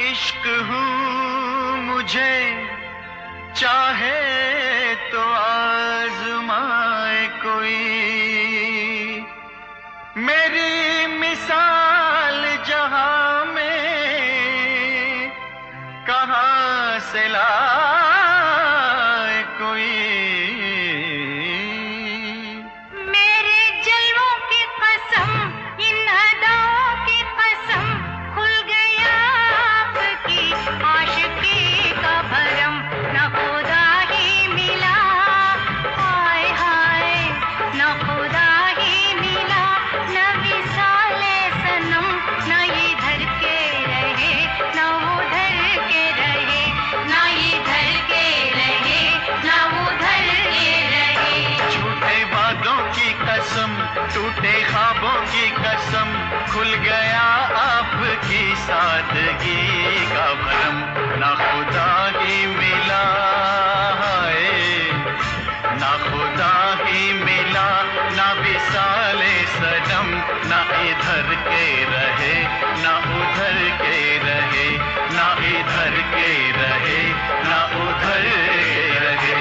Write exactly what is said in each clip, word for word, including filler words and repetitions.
इश्क हूँ मुझे चाहे तो आजमाए कोई, मेरी मिसाल जहां में कहां से लाए कोई। मेरे जलवों की कसम, इन अदाओं की कसम, खुल गया आपकी आशिकी का भरम। न खुदा ही मिला, हाय हाय, न खुदा ही मिला, न विसाले सनम, न इधर के रहे न उधर के रहे, न इधर के रहे न उधर के रहे। झूठे वादों की कसम, टूटे ख्वाबों की कसम, खुल गया आपकी सादगी का भरम। ना खुदा ही मिला है, ना खुदा ही मिला, ना विसाले सनम, ना इधर के रहे ना उधर के रहे, ना इधर के रहे ना उधर के रहे।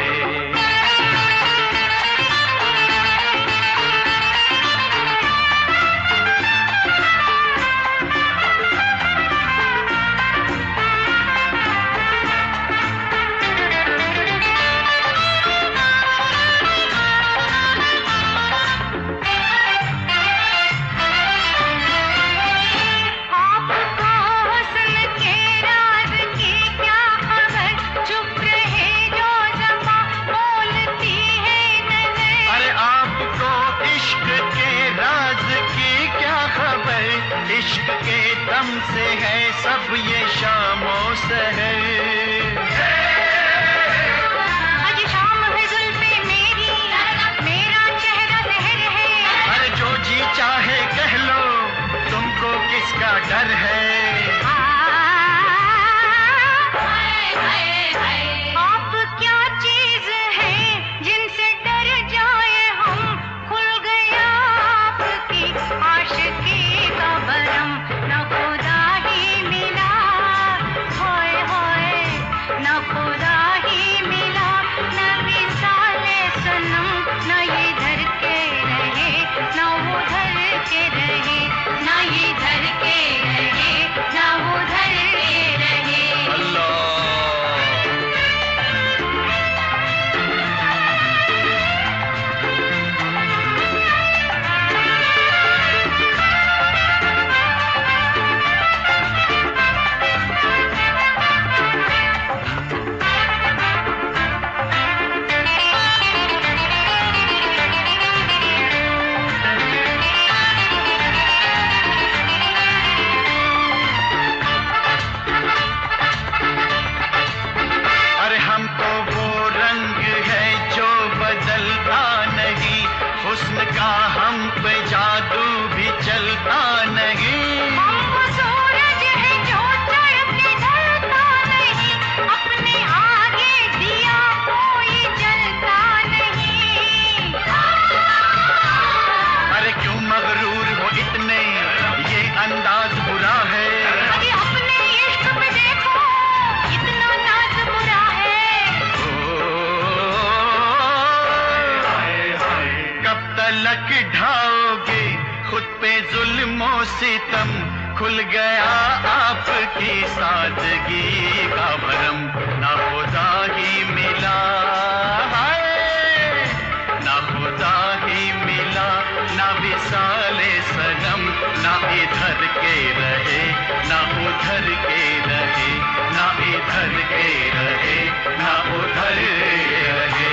इश्क के दम से है सब ये शामो सहर। आज शाम है जुल्फे मेरी, मेरा चेहरा सहर है। अरे जो जी चाहे कह लो, तुमको किसका डर है। आप क्या चीज है जिनसे डर जाए हम, खुल गया आपकी आशिकी का भरम। न खुदा ही मिला, होए होए, न खुदा ही मिला, न विसाले सनम, न इधर के रहे न उधर के रहे, न इधर के रहे न उधर के रहे। अल्लाह हुस्न का हम पे जादू भी चलता नहीं। हम वो सूरज है जो चढ़ के ढलता नहीं, अपने आगे दिया कोई जलता नहीं। अरे क्यों मगरूर हो इतने, ये अंदाज बुरा है। अरे अपने इश्क पे देखो, इतना नाज बुरा है। कब तलक ढाओगे खुद पे जुल्मों सितम, खुल गया आपकी सादगी का भरम। ना खुदा ही मिला है, ना खुदा ही मिला, ना विसाले सनम, ना इधर के रहे ना उधर के रहे, ना इधर के रहे ना उधर के रहे।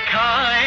दिखाए